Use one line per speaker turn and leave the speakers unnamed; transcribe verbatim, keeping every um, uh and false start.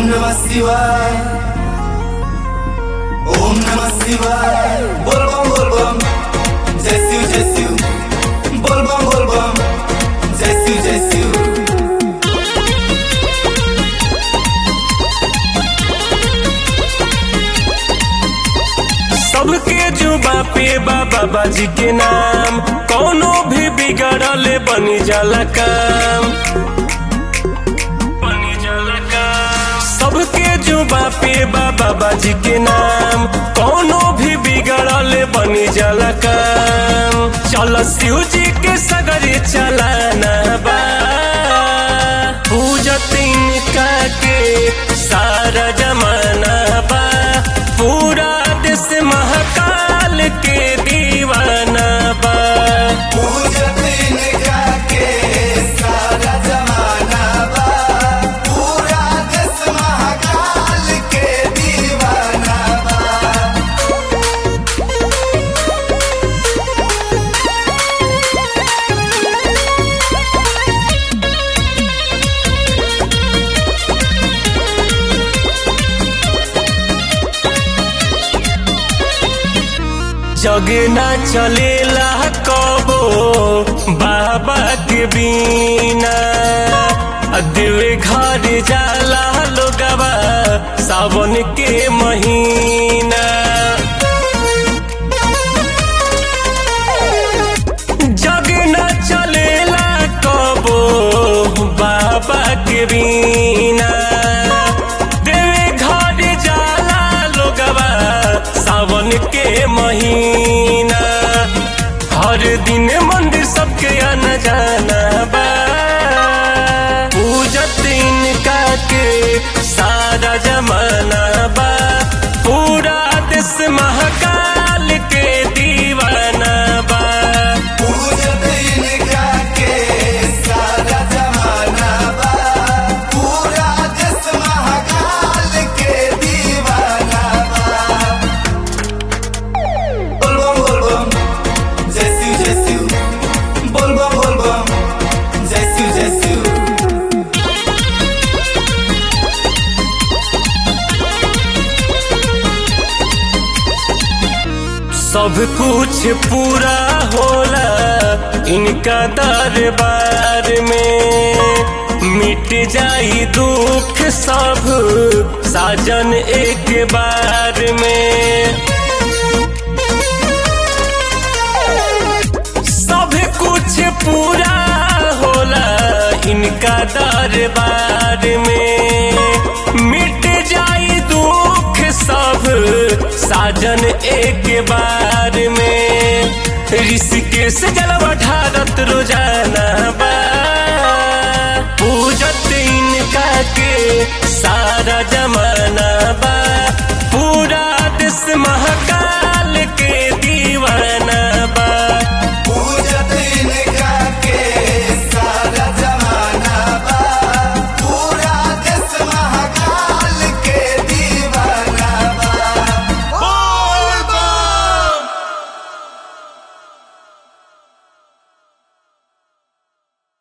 ओम नमः शिवाय, ओम नमः शिवाय। बोल बम बोल बम, जय शिव जय शिव। बोल बम बोल बम, जय शिव जय शिव।
सबके जुबा पे बाबा बाजी के नाम, कौनो भी बिगड़ले बनी जाला काम, बनी जाला काम। सबके जुबा पे बाबा बाजी के नाम, कौनो भी बिगड़ले बनी जाला काम। चल शिव जी के सगरे चलाना बा, पूजत इनका के सारा जमाना बा। पूरा देश महाकाल के दीवाना बा,
पूजत इनका के सारा जमाना बा। पूरा देश महाकाल के दीवाना बा।
जग ना चलेला कबो बाबा के बिना। देवे घर जाला लोगवा सावन के महीना। जग ना चलेला कबो बाबा के बिना। देवे घर जाला लोगवा सावन के महीना। हर दिन मंदिर सबके आना जाना बा, पूजत इनका के सारा जमाना बा। पूरा देश महाकाल के दीवाना बा,
पूजत इनका के सारा जमाना बा। पूरा देश महाकाल के दीवाना बा। बोल बम बोल बम, जय शिव जय शिव। बोल बम बोल बम, जय शिव जय शिव।
सब कुछ पूरा होला इनका दरबार में। मिट जाई दुख सब साजन एक बार में। सब कुछ पूरा होला इनका दरबार में। मिट जाई दुख सब साजन एक बार में। ऋषिकेश जलवा ढारत रोजाना बा, पूजत इनका के सारा जमाना बा। पूरा देश महाकाल